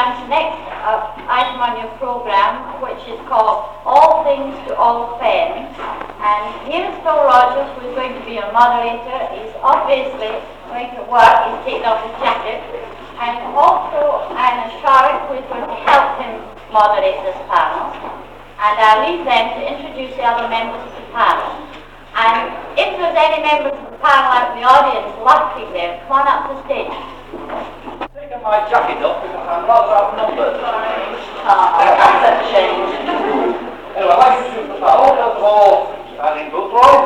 on to the next item on your programme, which is called All Things to All Friends. And here is Phil Rogers, who is going to be a moderator. He's obviously going to work. He's taken off his jacket. And also Anna Sharrock, who is going to help him moderate this panel. And I'll leave them to introduce the other members of the panel. And if there's any members of the panel out in the audience laughing there, come on up to the stage. Taking my jacket off because I'm rather outnumbered. That's a shame. Anyway, I'd like to introduce the panel. First of all, Eileen Boothroyd.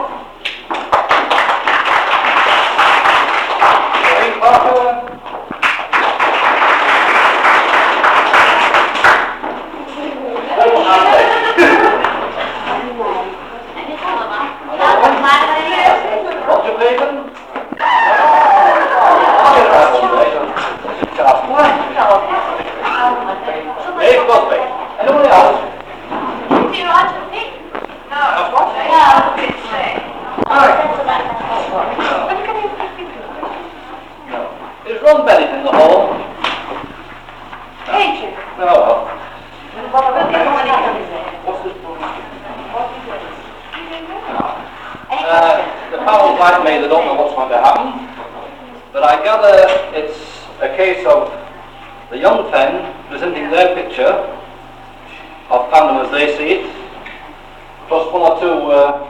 Jane Parker. Roger Bacon. Dave Busby. Anyone else? Is he Roger Pick? No. That's what? No. Is Ron Bennett in the hall? Thank you. No. What's this book? The panel's like me, they don't know what's going to happen. But I gather it's a case of the young Fen presenting their picture of fandom as they see it, plus one or two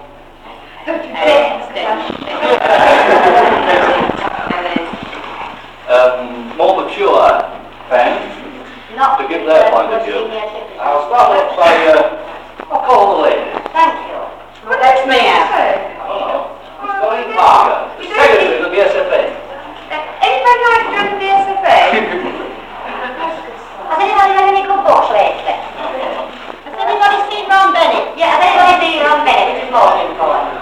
more mature Fen to give their point of view. I'll start off by I'll call the lady. Thank you. Well, that's me out. Colleen Parker, the secretary of the BSFA. Anybody like to join the BSFA? Has anybody read any good books lately? Has anybody seen Ron Bennett? Yeah, has anybody seen Ron Bennett, which is most important?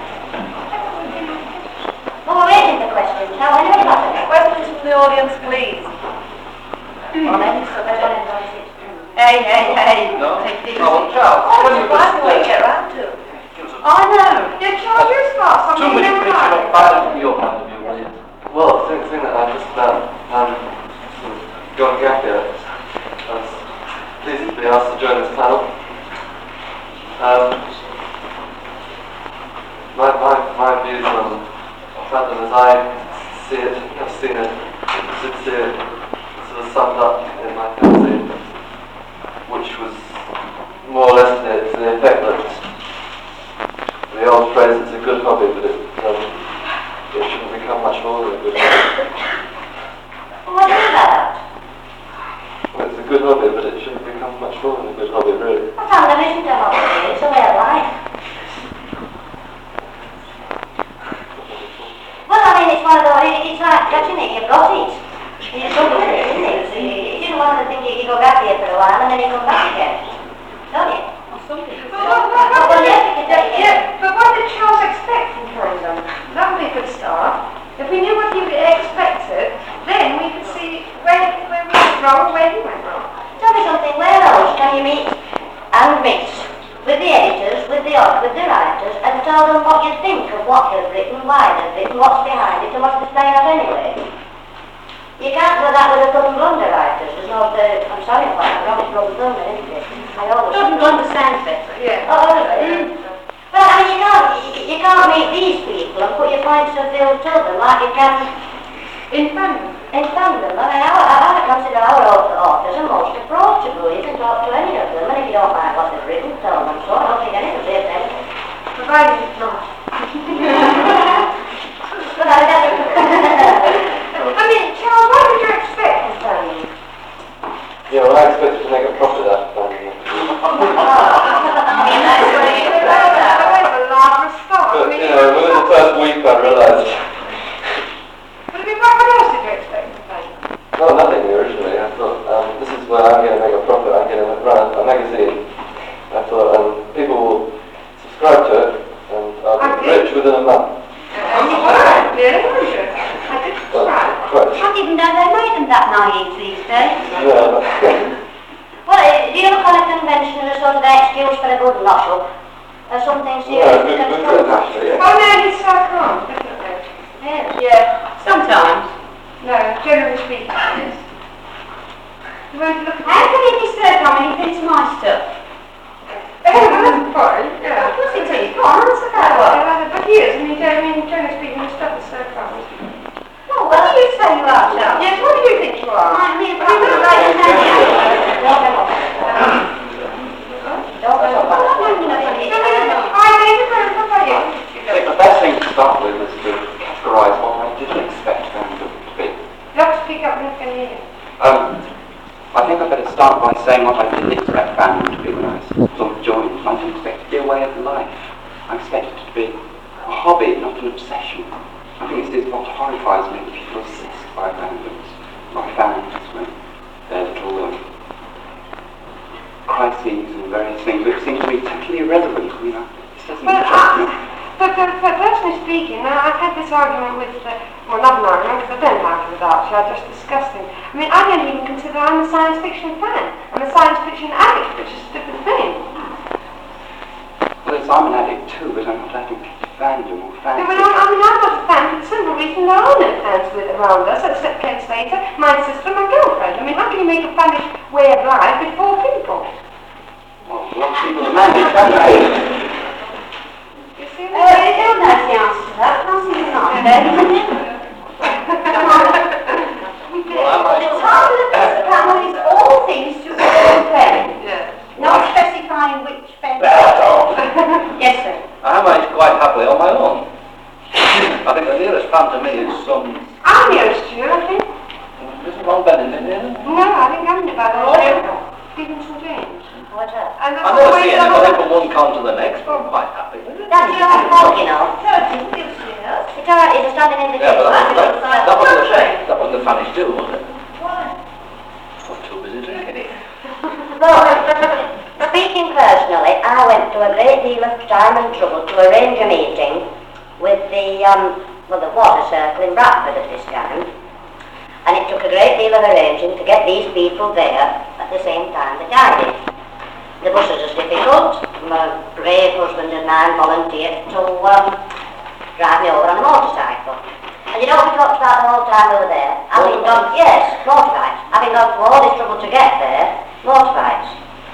Well, we're raising the questions. How anybody got it? Questions from the audience, please. Well, then, so there's one in the audience. Hey. No? Take these. Oh, Charles. Oh, it's a fine way to get around to. I know. Yeah, Charles, you're smart. 2 minutes picture of fandom from your point of view, will you? Well, the thing that I just about sort of going gap here, I was pleased to be asked to join this panel. My views on fandom as I see it, have seen it, should see it, sort of summed up in my fantasy, which was more or less to the effect that the old phrase, it's a good hobby, but it shouldn't become much more than a good hobby. Well, what do you mean by that? Well, it's a good hobby, but it shouldn't become much more than a good hobby, really. Well, fandom isn't a hobby, it's a way of life. Well, I mean, it's one of those, it's like catching it, you've got it. It's so good, isn't it? It's just one of the things you go back here for a while and then you come back again. Don't you? But what did Charles expect from fandom? That would be a good start. If we knew what he expected, then we could see where we went wrong and where he went wrong. Tell me something, where else can you meet and mix with the editors, with the writers, and tell them what you think of what they've written, why they've written, what's behind it, and what's the stay of anyway? You can't do that with the Plum Blunder writers. There's no, I'm sorry for that, Robert Plum Blunder, isn't it? I always Plum Blunder sounds better, yeah. Oh, well, I mean, you can't meet these people and put your points of view to them like you can in fandom. In fandom. I mean, I consider our authors are most approachable. You can talk to any of them, and if you don't like what they've written, tell them so. I don't think any of them say anything. Provided it's not. But I mean, Charles, what did you expect from fandom? Yeah, well, I expected to make a profit out of fandom. But, you know, within the first week I realised... But I mean, what else did you expect from fandom? Well, nothing originally. I thought, this is where I'm going to make a profit. I'm going to run a magazine. I thought, people will subscribe to it, and I'll be rich within a month. And you were, really? I did subscribe. I didn't know they made them that naive these days. Yeah, Well, do you look on a convention as a sort of excuse for a good knock-up? Or something serious to construct? actually, yeah. Oh, no, it's sarcasm, definitely. Yes. Yeah, sometimes. No, generally speaking, yes. You won't look at How can you disturb him when he thinks my stuff? Oh, that's fine, yeah. Of course it is. Go on, answer that one. But he is, I mean, generally speaking, his stuff is so fast. Well, what do you say you are, Charles? Yes, what do you think you are? I mean, you look like a I think the best thing to start with is to categorise what I didn't expect them to be. You have to speak up and can hear you. I think I'd better start by saying what I didn't expect fandom to be when I sort of joined. I didn't expect it to be a way of life. I expected it to be a hobby, not an obsession. I think this is what horrifies me, people obsessed by fandoms, by fans, when their little crises and various things, which seem to me totally irrelevant. I mean, this doesn't interest me. But personally speaking, now I've had this argument with, well, not an argument, because I don't argue with Archie, I just discussed him. I mean, I don't even consider I'm a science fiction fan. I'm a science fiction addict, which is a different thing. Well, yes, I'm an addict too, but I'm not addicted to fandom or I fanfiction. mean, I'm not a fan for the simple reason there are no fans around us, except Ken Slater, my sister, my girlfriend. I mean, how can you make a fanish way of life with 4 people? Well, a lot of people are managed, haven't they? You see? You don't know the answer to that. That's even not. The title of this panel is All Things to All Friends. Yeah. Not specifying which friend. Yes, sir. I managed quite happily on my own. I think the nearest fan to me is some... I'm nearest to you, I think. Isn't Ron Bennett in here? No, I think I'm about Stevenson James. What's up? And I never see anybody from one con to the next, but I'm quite happy with it. That's your fault, you know. It's all right, it's a standing Yeah, but invitation. that wasn't the funniest do, was it? Why? I was too busy drinking it. Well, speaking personally, I went to a great deal of time and trouble to arrange a meeting with the water circle in Bradford at this time. And it took a great deal of arranging to get these people there at the same time that I did. The buses was difficult. My brave husband and man volunteered to drive me over on a motorcycle. And you know what we talked about the whole time we were there? Having gone, yes, motorbikes. Having gone through all this trouble to get there, motorbikes.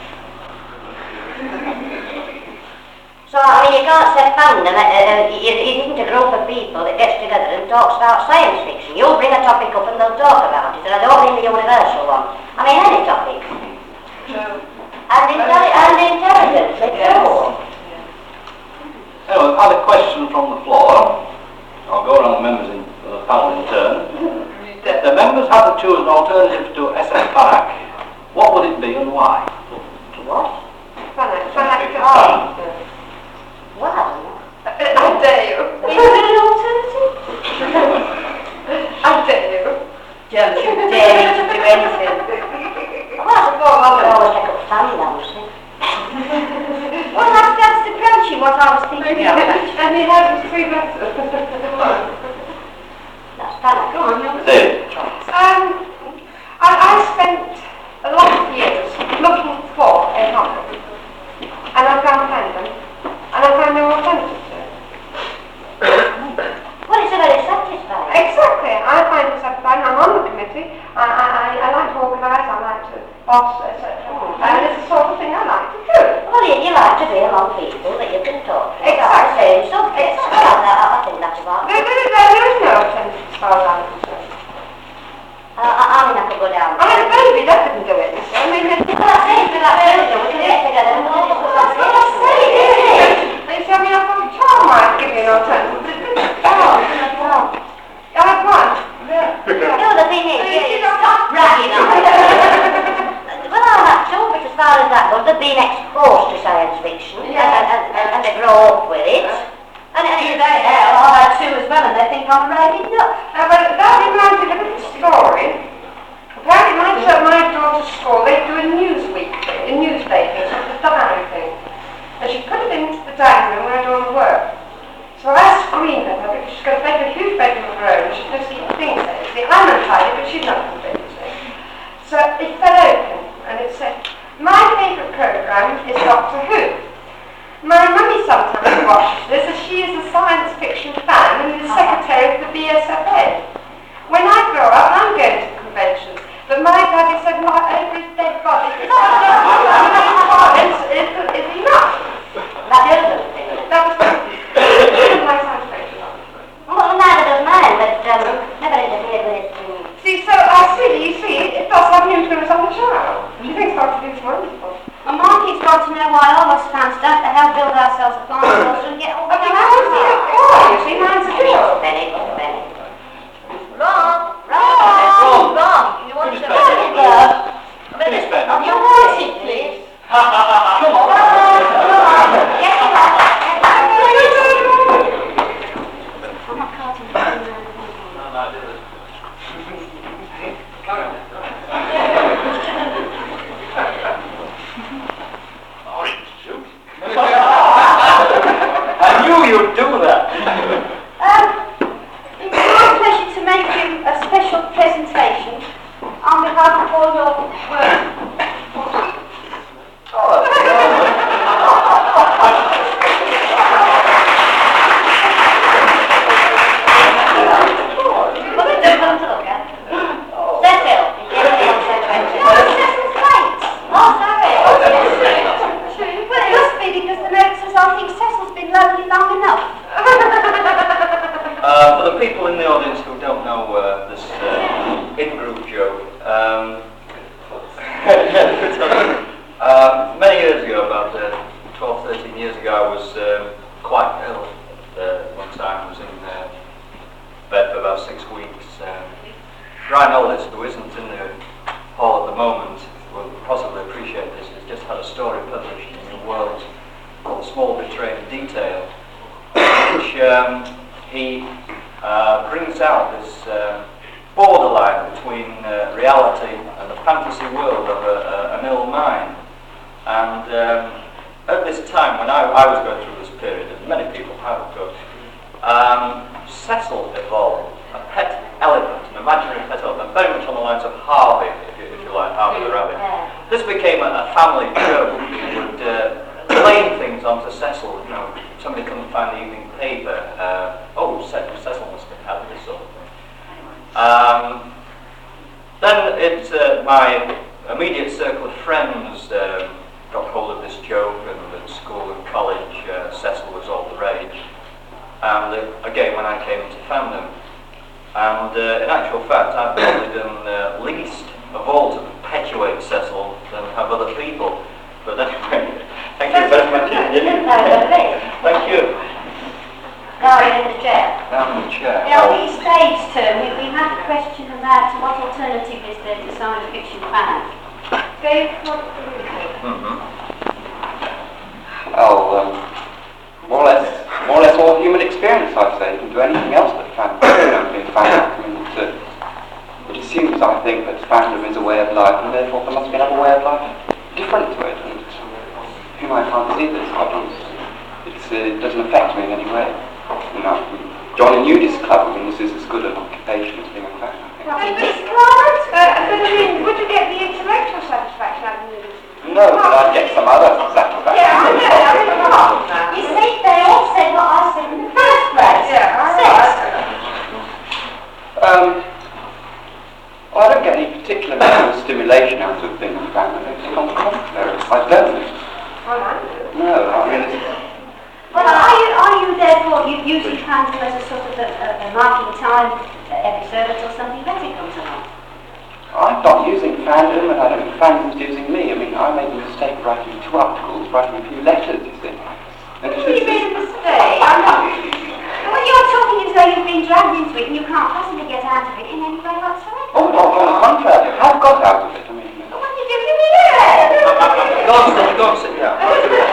So, I mean, you can't say fandom. It isn't a group of people that gets together and talks about science fiction. You'll bring a topic up and they'll talk about it, and I don't mean the universal one. I mean any topic. And intelligence, it's true. Anyway, we've had a question from the floor. I'll go around the members in the panel in turn. If the members had to choose an alternative to SF Park, what would it be and why? To what? Fanatic. Well, I dare you. is there an alternative? I dare you. Don't you dare me to do anything. Well, I suppose I could always take up fandoms. Well, that's the crunchy what I was thinking of. And he has 3 letters. That's fun. Go on, you're Dave. I spent a lot of years looking for a hobby. And I found fandom. And I found no alternative to it. Well, it's very satisfying. Exactly. I find it satisfying. I'm on the committee. I like to organise. I like to boss, etc. And it's the sort of thing I like to do. Well, you like to be among people that you can talk to. Exactly. Same subjects. Well, I think that's about it. There is no alternative as far as I'm concerned. I mean, I could go down. I mean, a baby, that didn't do it. I mean, Well, that's it. We can get together and we'll discuss it. That's it, isn't it? you see, I mean, I thought a child might give me an alternative. Well, I had one. no, the thing is, stop bragging on it. Well, I'm not sure, but as far as that goes, they've been exposed to science fiction and they grow up with it. And I've had 2 as well, and they think I'm writing up. But that reminds me of a little story. Apparently, my daughter's school, they do a news weekly, a newspaper, sort of a diary thing. And she put it into the dining room where I do all the work. So I screamed at her because she's got to make a huge bedroom of her own. She's supposed to keep things there. See, I'm untidy, but she's not completely safe. So it fell open, and it said, my favourite programme is Doctor Who. My mummy sometimes watches this, as she is a science fiction fan and is secretary of the BSFA. When I grow up, because it's enough. That doesn't thing. That was my science fiction. Well, neither does mine, but never interfered with it. See, so I see, you see, it does have an influence on the child. She thinks Dr. Duke's wonderful. Well, Marky's got to know why all us fans have to help build ourselves a farm and get all the But because you see, mine's a deal. Benny. Ron! You want to Finish, Ben. Finish, Ben. You want it, please? Come on. Get it up. I'm not carting. Carry on. I knew you'd do that. It's my pleasure to make you a special presentation on behalf of all your work. Well, they don't want to look at. Cecil, Cecil's great. Oh, sorry. Well, it must be because the notices all think Cecil's been lonely long enough. For the people in the audience who don't know this in-group joke, many years ago, about 12, 13 years ago, I was quite ill. One time I was in bed for about 6 weeks. Brian Aldis, who isn't in the hall at the moment, will possibly appreciate this. He's just had a story published in New World called Small Betrayed Detail, which he brings out this borderline between reality and the fantasy world of an ill mind. And at this time, when I was going through this period, and many people have, of course, Cecil evolved, a pet elephant, an imaginary pet elephant, very much on the lines of Harvey, if you like, Harvey the rabbit. This became a family joke. We would blame things onto Cecil. You know, somebody couldn't find the evening paper. Cecil must have had this sort of thing. Then my immediate circle of friends got hold of this joke, and at school and college, Cecil was all the rage. And again, when I came into fandom, and in actual fact, I've probably done least of all to perpetuate Cecil than have other people. But anyway, thank you very much. Thank you. Now you're in the chair. Now in the chair. Now, these stage term, we had a question about what alternative is there to science fiction fans. Dave, what do you think? Well, more or less all human experience, I'd say. You can do anything else but fandom. Be a fan. I mean, it assumes, I think, that fandom is a way of life, and therefore there must be another way of life different to it. And whom I can't see this problems. It doesn't affect me in any way. You know, join a nudist club. I mean, this is as good an occupation as being a fan, I think. But I mean, would you get the intellectual satisfaction out of nudism? No, but I'd get some other satisfaction. Yeah, I know. I mean, come on now. You see, they all said what I said in the first place. Yeah, I Well, I don't get any particular mental stimulation out of being a fan. I think on the contrary, I don't. Well, I do. No, I mean, Well, are you therefore using fandom as a sort of a marking time every service or something better comes along? I'm not using fandom, and I don't think fandom's using me. I mean, I made the mistake of writing 2 articles, writing a few letters, you see. And You made a mistake. Well, you're talking as though you've been dragged into it and you can't possibly get out of it in any way whatsoever. Oh, no, on the contrary, I've got out of it. I mean, What did you do there? Go and sit down.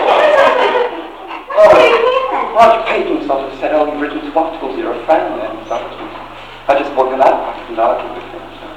What did you do then? Roger Payton sort of said, oh, you've written 2 articles, you're a fan then. So I just thought, well, I couldn't argue with him. So.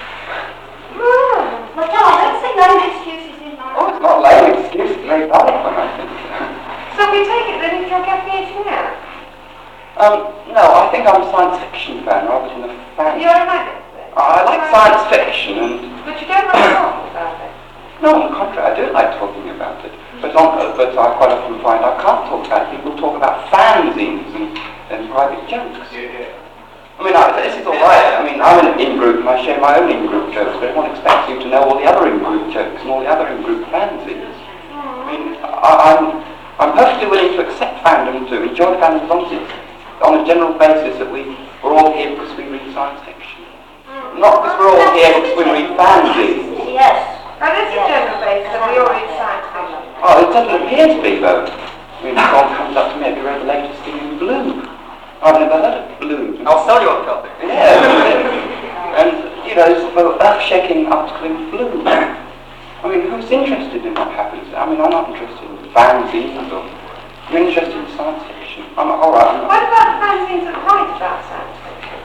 Well, John, don't say no excuses in my... Oh, it's not a lame excuse, it's a very valid one, I think. So we take it then into caffeination now? No, I think I'm a science fiction fan rather than a fan. You're a magnet then? I like science fiction, and... But you don't like talking about it? No, on the contrary, I do like talking about it. But I quite often find I can't talk about it. People talk about fanzines and private jokes. I mean, this is all right. I mean, I'm in an in-group and I share my own in-group jokes, but everyone expects you to know all the other in-group Artichokes and all the other in-group fanzines. I mean, I'm perfectly willing to accept fandom, to enjoy fandom as long as it's on a general basis that we're all here because we read science fiction. Not because we're all here because we read fanzines. Yes. That is a general basis that we all read science fiction. Oh, it doesn't appear to be, though. I mean, someone comes up to me, have you read the latest thing in Bloom? I've never heard of Bloom. I'll sell you a copy. Yeah. And, you know, it's the earth-shaking article in Bloom. I mean, who's interested in what happens? I mean, I'm not interested in fanzines or... I'm interested in science fiction. I'm alright. What about fanzines that write about science fiction?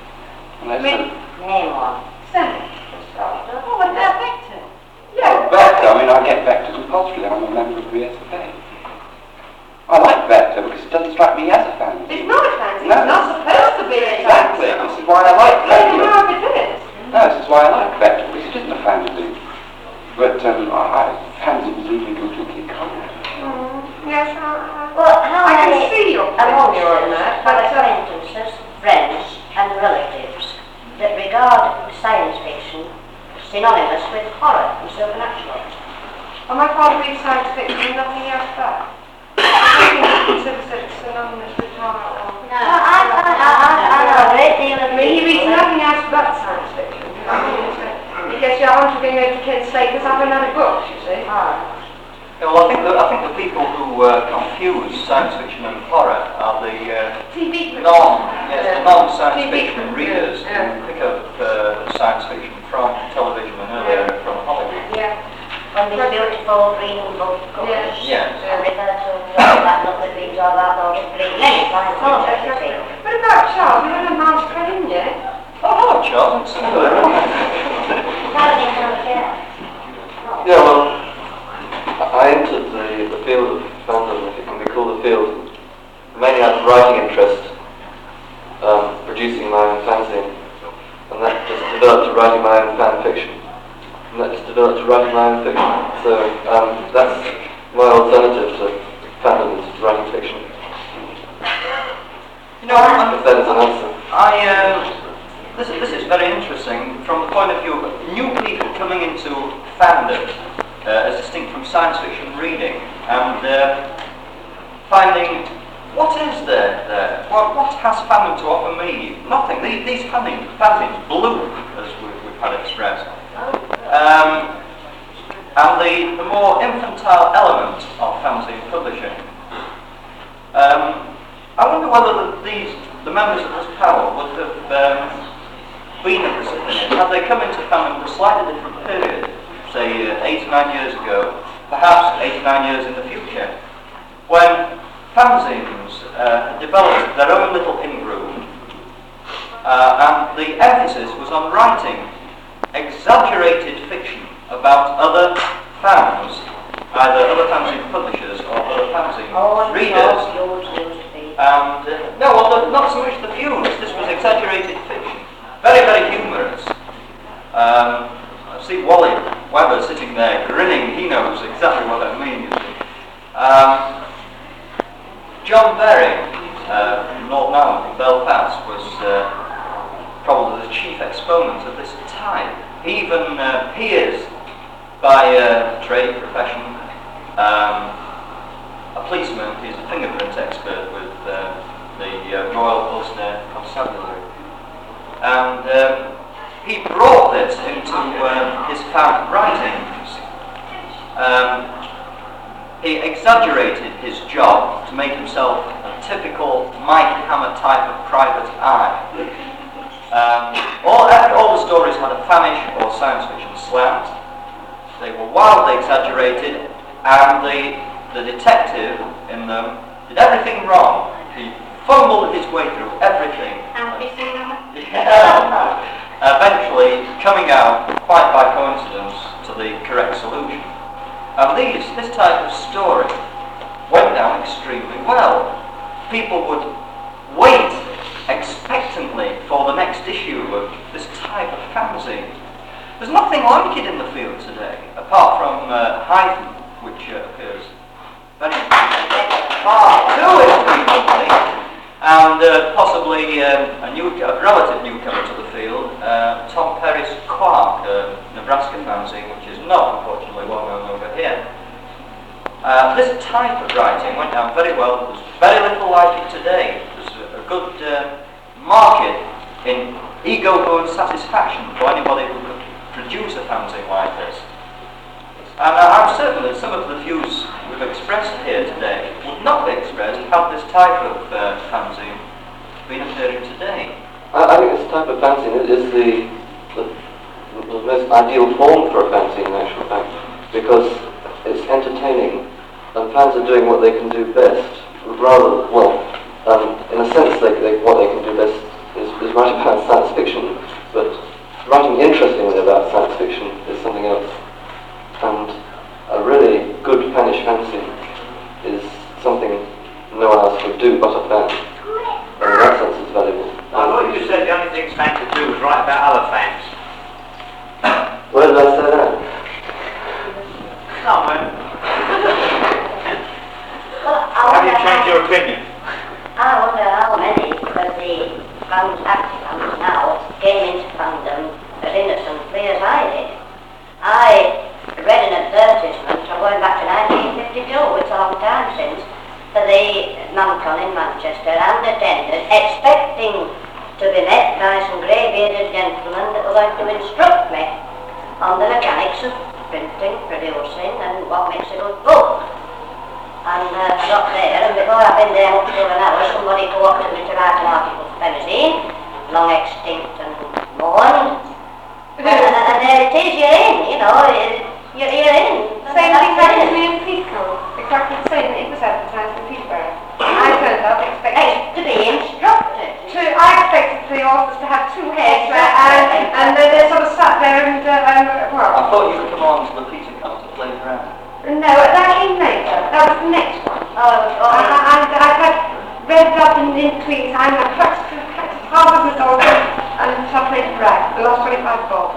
Name one. Send it. Oh, what about Vector? Yeah. Vector, I mean, I get Vector compulsorily. I'm a member of the SFA. I like Vector because it doesn't strike me as a fanzine. It's not a fanzine. No. It's not supposed to be a Exactly. fanzine. This is why I like You Vector. know if it is. No, this is why I like Vector, because it isn't a fanzine. But fanzines even go to kick on. Yes, Well, how I can many see your amongst picture on us that, have but acquaintances, friends and relatives that regard science fiction synonymous with horror and supernatural? well, my father reads science fiction and nothing else but. I think he considers it synonymous with horror. No, I know a great deal of I mean, he reads people. nothing else but science fiction. He gets your arms being educated slate because I've another book, you see. Yeah, well, I think the people who confuse science fiction and horror are the TV non-science TV fiction readers yeah. who pick up science fiction from television and earlier from Hollywood. Yeah. When these beautiful green book covers. Yes. And refer to that look that reads all that or just green. Many science fiction, you see. What about Charles? We haven't announced Colin yet. Oh, hello, Charles. It's Paladin down here. Yeah, well, I entered the field of fandom, if it can be called a field, mainly out of writing interest, producing my own fanzine, and that just developed to writing my own fan fiction, and that just developed to writing my own fiction. So that's my alternative to fandom, is writing fiction. You know, If that is an answer. this is very interesting from the point of view of new people coming into fandom, as distinct from science fiction reading, and finding what is there. What has fandom to offer me? Nothing. These fanzines bloom, as we've had expressed. And the more infantile element of fanzine publishing. I wonder whether the members of this panel would have been a recipient had they come into fandom at a slightly different period, say 8 or 9 years ago, perhaps 8 or 9 years in the future, when fanzines developed their own little in-group, and the emphasis was on writing exaggerated fiction about other fans, either other fanzine publishers or other fanzine readers. And no, well, not so much the views. This was exaggerated fiction, very, very humorous. I see Wally Webber sitting there grinning. He knows exactly what I mean. You see. John Berry from Northern Ireland, from Belfast, was probably the chief exponent of this type. He even peers by trade, profession. A policeman, he's a fingerprint expert with the Royal Ulster Constabulary. And he brought this into his fan writings. He exaggerated his job to make himself a typical Mike Hammer type of private eye. All the stories had a famish or science fiction slant. They were wildly exaggerated, and the detective in them did everything wrong. He fumbled his way through everything. Eventually coming out, quite by coincidence, to the correct solution. And this type of story went down extremely well. People would wait expectantly for the next issue of this type of fanzine. There's nothing like it in the field today, apart from Hyphen, which appears very far too infrequently, and possibly a relative newcomer to the field, Tom Perry's Clark, a Nebraska fanzine, which is not unfortunately well known over here. This type of writing went down very well. There's very little like it today. There's a good market in ego-bone satisfaction for anybody who could produce a fanzine like this. And I'm certain that some of the views we've expressed here today would not be expressed had this type of fanzine been appearing today. I think this type of fanzine is the most ideal form for a fanzine, in actual fact, because it's entertaining, and fans are doing what they can do best. Rather, well, in a sense, what they can do best is writing about science fiction, but writing interestingly about science fiction is something else. And a really good fanish fanzine is something no one else could do but a fan. And in that sense, it's valuable. I thought you said the only thing fans could do was write about other fans. Where did I say that? Somewhere. Well, Have you changed your opinion? I wonder how many of the fans, active fans now, came into fandom as innocently as I did. I read an advertisement from going back to 1952, it's a long time since, for the Mancon in Manchester, and attended, expecting to be met by some grey-bearded gentlemen that were going to instruct me on the mechanics of printing, producing, and what makes a good book. And I got there, and before I'd been there much over an hour, somebody co-opted me to write an article for Femizine, long extinct and mourned. And there it is, you're in, you know, you're in. Same thing happened to me in Peterborough. Exactly the same. It was advertised in Peterborough. I turned up expecting To be instructed. I expected the authors to have two heads, and they sort of sat there and well. I thought you would come on to the Peter concert later on. No, that came later. That was the next one. I've had read up in between time. I practiced half of the dog and chocolate rag. The last 25 bob.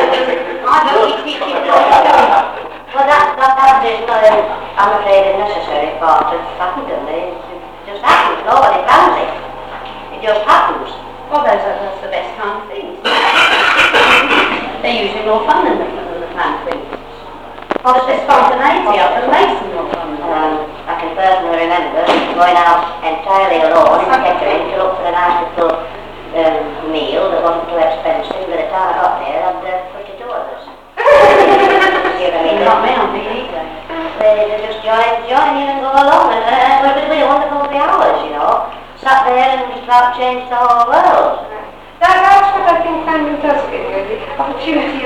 Well, that is not, I'm afraid, a necessary part of fandom. It just happens. Nobody plans it. It just happens. Well, that's the best kind of thing. They're usually more fun than the planned things. Well, it's the spontaneity of them makes them more fun. I can personally remember going out entirely alone in Pickering to look for a nice little meal that wasn't too expensive. By the time I got there, I'd put it to others. Not me on me either. They just join in and go along, and it would be wonderful 3 hours, you know. Sat there and just about changed the whole world. That's what I think fandom does give you, the opportunity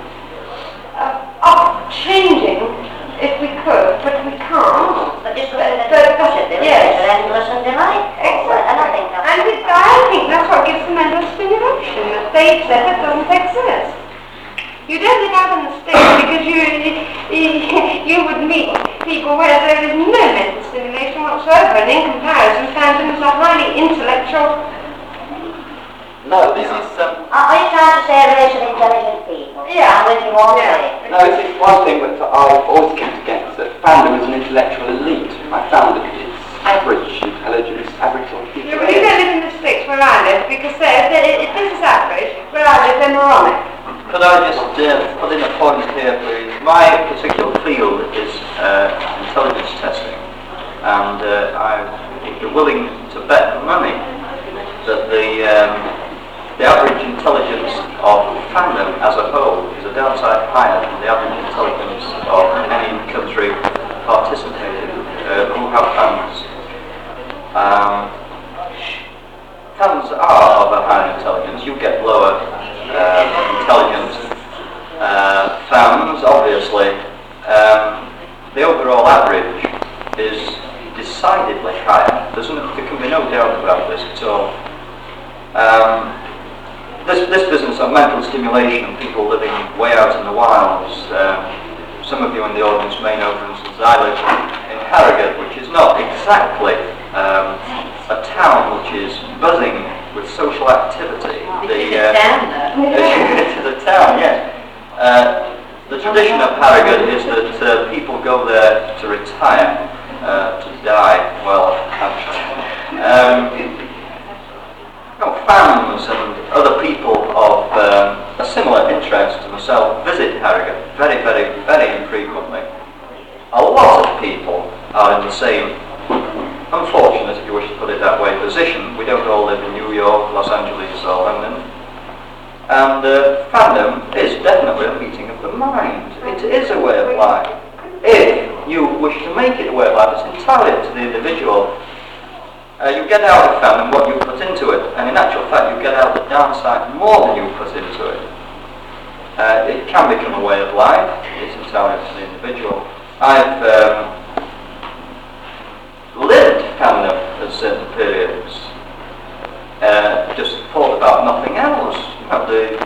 of changing if we could, but we can't. But just possibilities are endless and delightful. And I think that's what gives them endless stimulation. The stage that doesn't exist. You don't live out on the stage because you would meet people where there is no mental stimulation whatsoever, and in comparison, fandom is a highly intellectual. No, this is... Are you trying to say a race of intelligent people? Yeah. I'm with you all the way. No, it's one thing that I've always kept against, that fandom is an intellectual elite. I found that it's average intelligence, average sort of people. Yeah, but you don't live in the sticks where I live, because if this is average, where I live, they're moronic. Could I just put in a point here, please? My particular field is intelligence testing, and I'd be willing to bet money that the average intelligence of fandom as a whole is a downside higher than the average intelligence of any country participating who have fans. Fans are of a higher intelligence. You get lower intelligence fans, obviously. The overall average is decidedly higher. There can be no doubt about this at all. This business of mental stimulation, people living way out in the wilds, some of you in the audience may know, for instance, I live in Harrogate, which is not exactly a town which is buzzing with social activity. It is a town, yes. The tradition of Harrogate is that people go there to retire, to die. Well, fans and other people of a similar interest interest to myself visit Harrogate very, very, very infrequently. A lot of people are in the same, unfortunate, if you wish to put it that way, position. We don't all live in New York, Los Angeles or London. And fandom is definitely a meeting of the mind. It is a way of life. If you wish to make it a way of life, it's entirely up to the individual. You get out of fandom what you put into it, and in actual fact you get out the downside more than you put into it. It can become a way of life. It's entirely up to the individual. I've lived fandom at certain periods. Just thought about nothing else. You know, the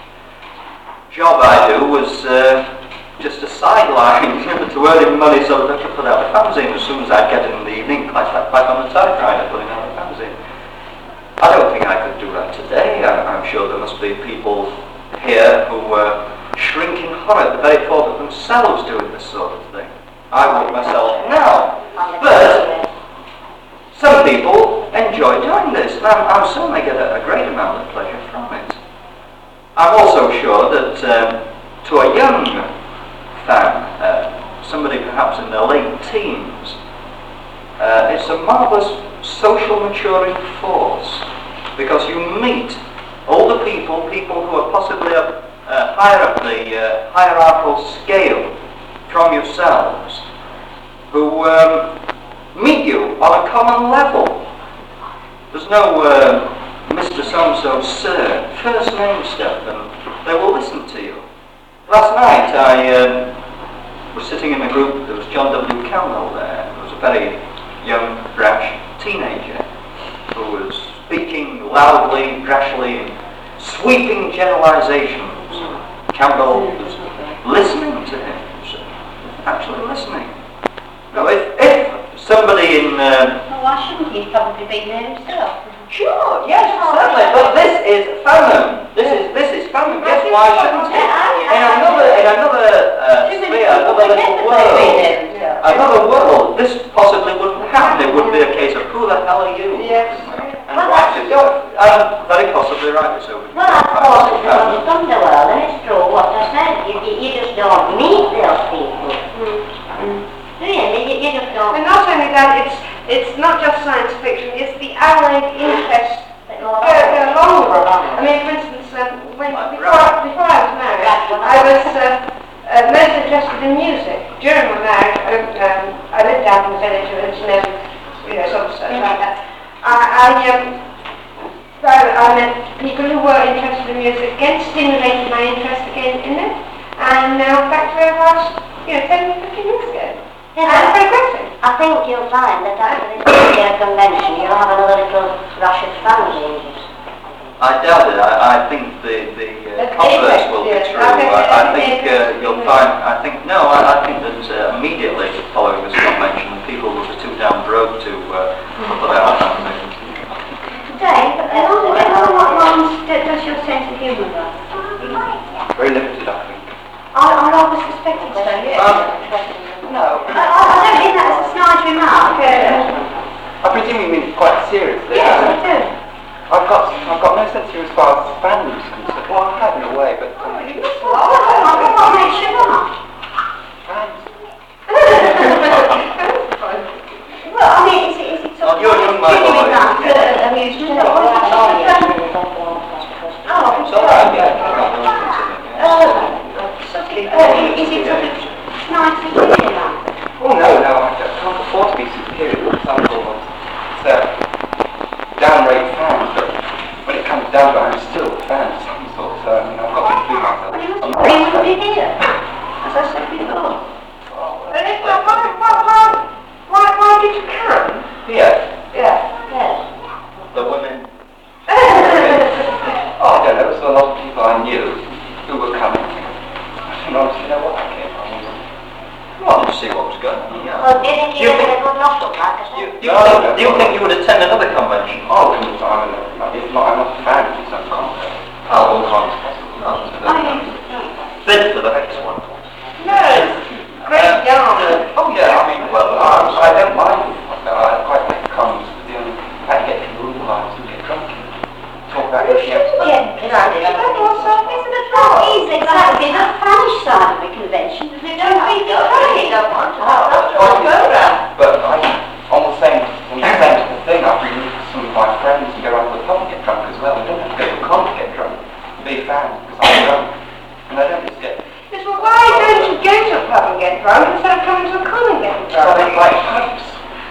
job I do was just a sideline to earning money so that I could put out a fanzine as soon as I'd get it in the evening. I'd sat back on the typewriter putting out a fanzine. I don't think I could do that today. I'm sure there must be people here who shrink in horror at the very thought of themselves doing this sort of thing. I would myself now. But some people enjoy doing this, and I'm certainly get a great amount of pleasure from it. I'm also sure that to a young fan, somebody perhaps in their late teens, it's a marvellous social maturing force, because you meet older people, people who are possibly higher up the hierarchical scale from yourselves, who meet you on a common level. There's no Mr. So-and-so, sir, first name stuff, and they will listen to you. Last night I was sitting in a group. There was John W. Campbell there, who was a very young, brash teenager, who was speaking loudly, brashly, and sweeping generalizations. Campbell was listening to him, actually listening. Now, if somebody in... Well, why shouldn't he? He's probably been there himself. Sure, yes, certainly, but this is fandom. This is fandom. Yes, why shouldn't it? In another sphere, another little world, this possibly wouldn't happen. It would be a case of, who the hell are you? Yes. And why should you? Very possibly right, so. Well, I thought it was Thunderworld, and it's true what I said. You just don't meet those people. Really, you just don't. And not only that, it's not just science fiction, it's the allied interest that go along with it. I mean, for instance, before I was married, I was most interested in music. During my marriage, I lived down in the village, sort of stuff like that. I met people who were interested in music again, stimulated my interest again in it, and now back to where I was, 10, 15 years ago. Yes, I'm progressing. I think you'll find that after this convention you'll have another little rush of fanzines. I doubt it. I think the converse will be true. I think you'll find. I think that immediately following this convention, people will be too damn broke to put out fanzines. Dave, does your sense of humour run? Very limited, I think. I rather suspected so, yes. No. I don't mean that as a snide remark. I presume you mean it quite seriously. Yes, I do. I've got no sense of humour as far as fandom is concerned. Well, I have in a way, but... What makes you laugh? Fans. Well, I mean, is it sort of you're my boy. amusement or is it It's all right, yeah. is it sort of nice to hear that? Oh, no, I can't afford to be superior to some sort of downright fan, but when it comes down to it, I'm still a fan of some sort, so I've got to include myself. Well, you must have been with me here, as I said before. Why did you come? Here. Yeah. Yes. The women. Oh, I don't know, there was a lot of people I knew who were coming. I don't honestly know what I came from. I wanted to see what was going on. Yeah. Well, do you think you had a good nostril, like I said? Do you think you would attend another convention? Oh, if not, I'm not a fan of his own concept. All contests. Bid for the next one. No. Great yarn. Oh yeah, I mean, well, I don't mind. I quite like cons, but I get people realize and get drunk and talk about it. Isn't it not easy drunk instead of coming to a con and getting So drunk. they like pubs.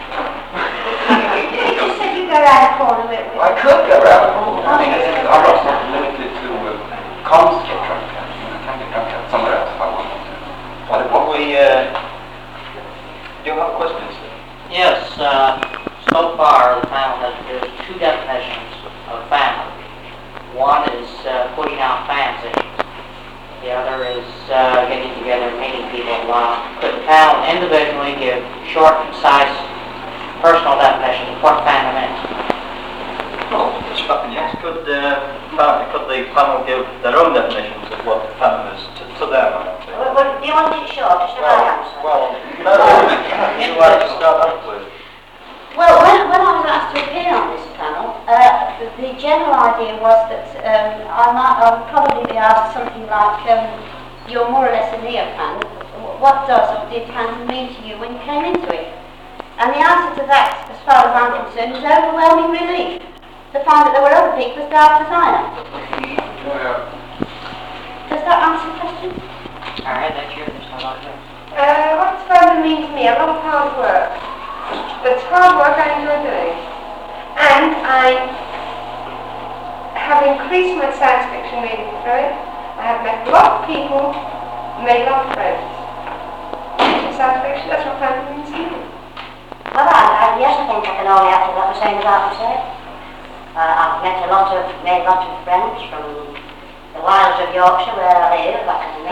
You just said you'd go around the corner with me. I could go around the corner. I mean, I'm not sort of limited to cons to get drunk at. You know, I can get drunk at somewhere else if I want to. What we, do you have questions? Yes, so far the town has there's two definitions of family. One is putting out fanzines. The other is getting together and meeting people. Could the town individually give short, concise, personal definitions of what fandom is? Oh, yes. Could the panel give their own definitions of what fandom is to them? Well, do you want it short? Just a right answer. Well, no, you like to start off with. Well, when I was asked to appear on this panel, the general idea was that I would probably be asked something like, you're more or less a neophan. What does or did fandom mean to you when you came into it? And the answer to that, as far as I'm concerned, is overwhelming relief. To find that there were other people as daft as I am. Does that answer the question? Alright, that's yours. How about yours? What's fandom mean to me? A lot of hard work. It's hard work I enjoy doing. And I have increased my science fiction reading through it. I have met a lot of people, made a lot of friends. Science fiction, that's what fandom means to me. Well, yes, I think I can only add to what the same about myself. I've made a lot of friends from the wilds of Yorkshire where I live.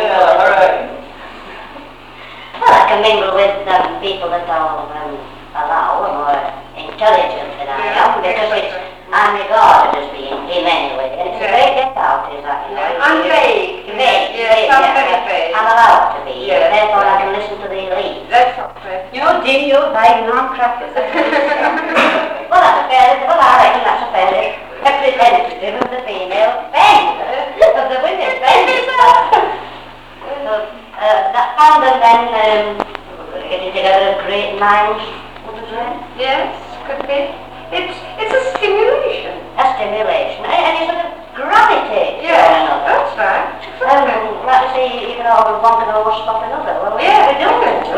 I can mingle with people that I'll allow are more intelligent than I am, because I'm regarded as being him anyway, and it's a great get out, is that, you know? I'm vague. Vague, I'm very vague. I'm allowed to be, Yes. therefore I can listen to the elite. That's not fair. You're dear, you're vague, and I'm crackers. Well, I reckon that's a fairly representative of the female band, of the women band. So, that fandom then, getting together of great minds, would you say? Yes, could be. It's a stimulation. A stimulation, and you sort of gravitate to one Yeah, another. that's right. Exactly. Like to see, you know, one can almost spot another. Well, Yeah, we do.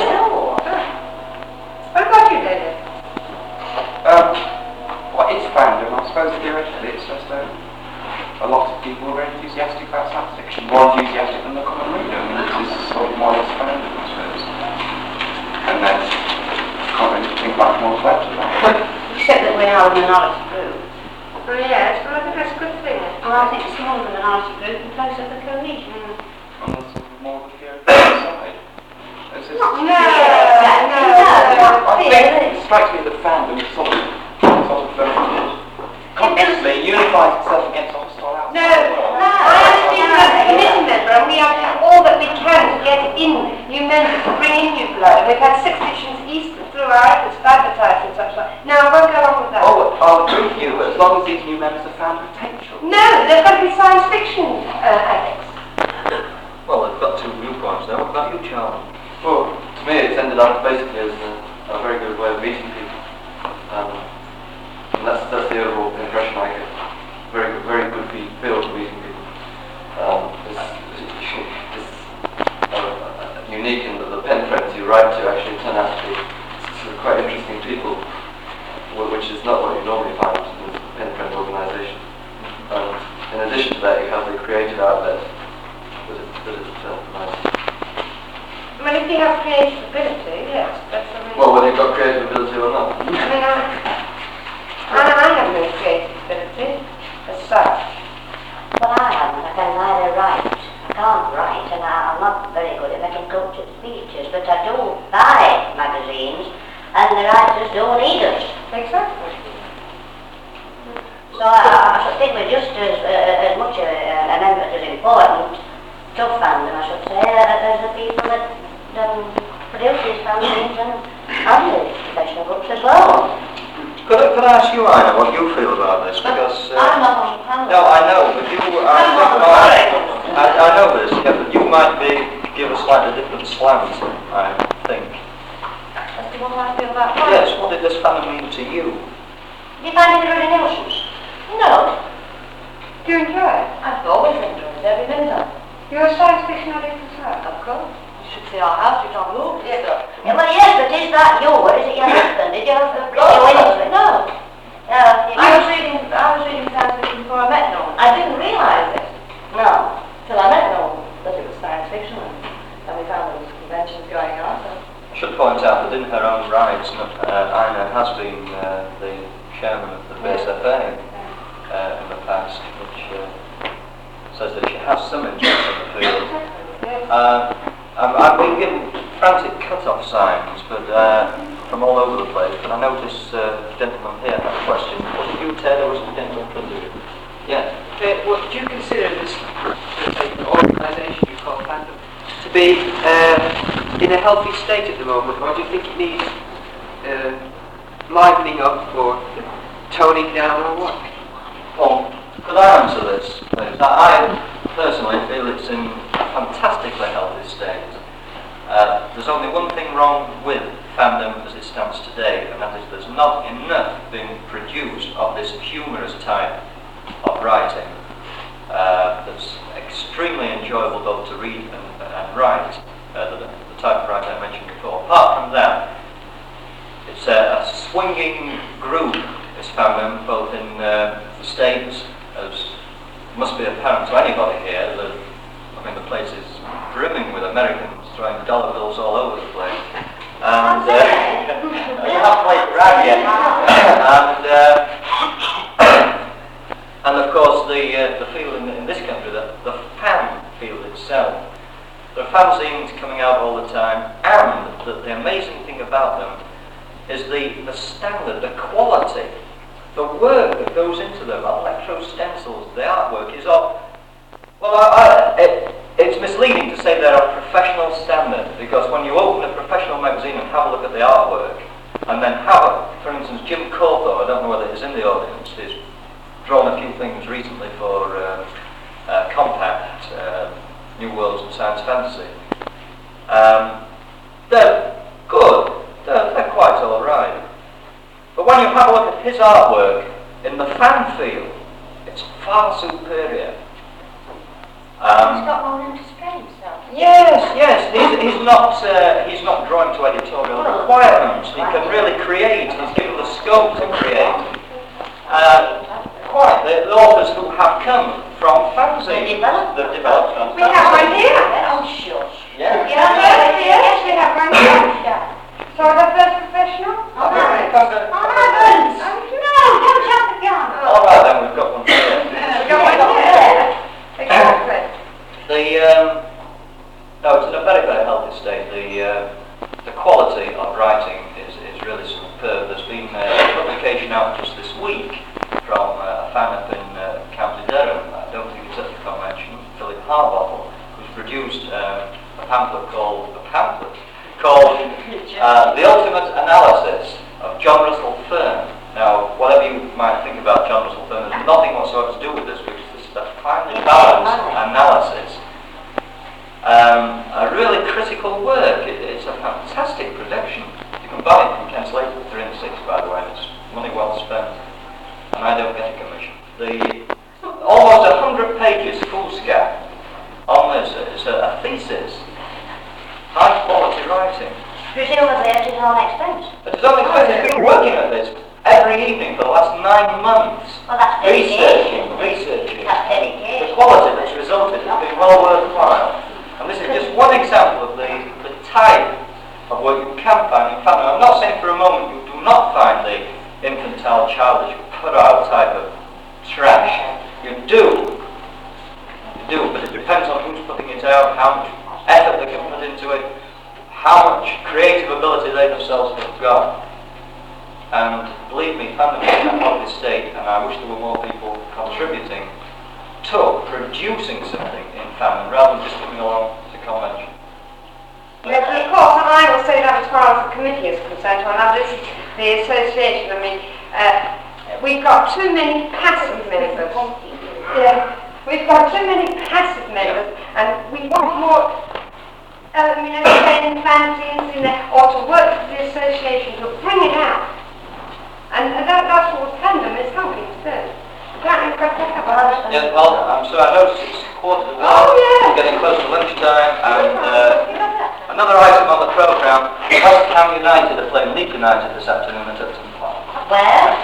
What about you, David? What is fandom? I suppose theoretically it's just a lot of people who are enthusiastic about science fiction, more enthusiastic than the common reader. I mean, this is sort of more or less fandom, I suppose. And then, can't really think much more about it. Except that we are a minority group. Oh yes, well I think that's a good thing. Well, I think it's more of a minority group because of the cohesion. And that's more the fear of the other side. It's just, No. I think it strikes me that fandom sort of consciously unifies itself against a hostile outside. No, I think as a committee member, and we have to do all that we can to get in new members, to bring in new blood. And we've had 6 editions Easter through our efforts to advertise and such like. No, I won't go on with that. Oh, I'll agree with you, but as long as these new members have found potential. No, they've got to be science fiction addicts. Well, they've got two viewpoints now. What about you, Charlie? Well, to me it's ended up basically as a very good way of meeting people. And that's the overall impression I get. Very good feel for meeting people. It's unique in that the pen friends you write to actually turn out to be sort of quite interesting people, which is not what you normally find in a pen friend organisation. In addition to that, you have the creative outlet that is nice. Well, if you have creative ability, yes, that's the reason. Well, whether you've got creative ability or not. I mean, I have no creative ability as such. Well, I haven't. I can neither write. I can't write, and I'm not very good at making cultured speeches, but I do buy magazines, and the writers do read us. Exactly. So I should think we're just as much a member as important to fandom, I should say, as the people that produce these fanzines and other professional books as well. Could I ask you, Ina, what you feel about this? Because I'm not on the panel. no, I know, but you, I know this. Yeah, but you might give a slightly different slant, I think. As to what I feel about fandom. Yes. What did this fandom mean to you? Do you find it really nuisance? No. Do you enjoy it? I've always enjoyed it, every minute of it. You're a science fiction addict as well? Of course. should see our house, which on roof and stuff. Yeah, well, yes, but is that you or is it your husband? Did you bring you into it? No. You I was reading science fiction before I met Norman. I didn't realise it. No. Till I met Norman, that it was science fiction and we found there was conventions going on. So. I should point out that in her own right, Ina has been the chairman of the BSFA in the past, which says that she has some interest in the field. I've been given frantic cut-off signs, but from all over the place. But I notice the gentleman here had a question. Was it you, Ted, or was it the gentleman in front of you? Yeah. What do you consider this organisation you call Fandom to be in a healthy state at the moment, or do you think it needs livening up or toning down, or what? Well, could I answer this, please? I personally feel it's in a fantastically healthy state. There's only one thing wrong with fandom as it stands today, and that is there's not enough being produced of this humorous type of writing that's extremely enjoyable both to read and write, the type of writing I mentioned before. Apart from that, it's a swinging group, this fandom, both in the States, as must be apparent to anybody here. The place is brimming with Americans throwing dollar bills all over the place. And you haven't played brag yet. And of course the field in this country, the fan field itself. There are fanzines coming out all the time, and the amazing thing about them is the standard, the quality, the work that goes into them. Electro stencils, the artwork is of, well, it's misleading to say they're of professional standard, because when you open a professional magazine and have a look at the artwork, and then have, for instance, Jim Cawthorne, I don't know whether he's in the audience, he's drawn a few things recently for Compact, New Worlds and Science Fantasy. They're good, they're quite alright. But when you have a look at his artwork in the fan field, it's far superior. He's got more than to strain himself. Yes. He's not drawing to editorial requirements. He can really create. He's given the scope to create. Quite the authors who have come from fanzines. They've developed from We have one here. Oh, shush. Yeah. Yes, we have one here. So the first professional? Oh, no, don't jump the gun. All right, then we've got one here. We've got one here. Exactly. No, it's in a very, very healthy state. The quality of writing is really superb. There's been a publication out just this week from a fan up in County Durham. I don't think it's at the convention. Philip Harbottle, who's produced a pamphlet called The Ultimate Analysis of John Russell Fearn. Now, whatever you might think about John Russell Fearn, there's nothing whatsoever to do with this, because this is a finely balanced analysis. A really critical work. It's a fantastic production. You can buy it from Ken Slater for 3 and 6, by the way, and it's money well spent. And I don't get a commission. Almost 100 pages foolscap on this. It's a thesis. High quality writing. Presumably at his own expense. But it's only because he's been working at this every evening for the last 9 months. Well, that's dedication. Researching. That's dedication. The quality that's resulted has been well worthwhile. And this is just one example of the type of work you can find in fandom. I'm not saying for a moment you do not find the infantile, childish, put-out type of trash. You do, but it depends on who's putting it out, how much effort they can put into it, how much creative ability they themselves have got. And believe me, fandom is in a healthy state, and I wish there were more people contributing to producing something in fandom rather than just coming along to convention. Yes, and of course, and I will say that as far as the committee is concerned, when I've listened to the association, I mean, we've got too many passive members. Yeah, we've got too many passive members, and we want more entertaining fanzines in there, or to work with the association to bring it out. And that's what fandom is hoping to do. Yeah, well, I'm sorry, I noticed it's 1:15. Oh, yeah. We're getting close to lunchtime, and West Ham United are playing Leeds United this afternoon at Upton Park. Where?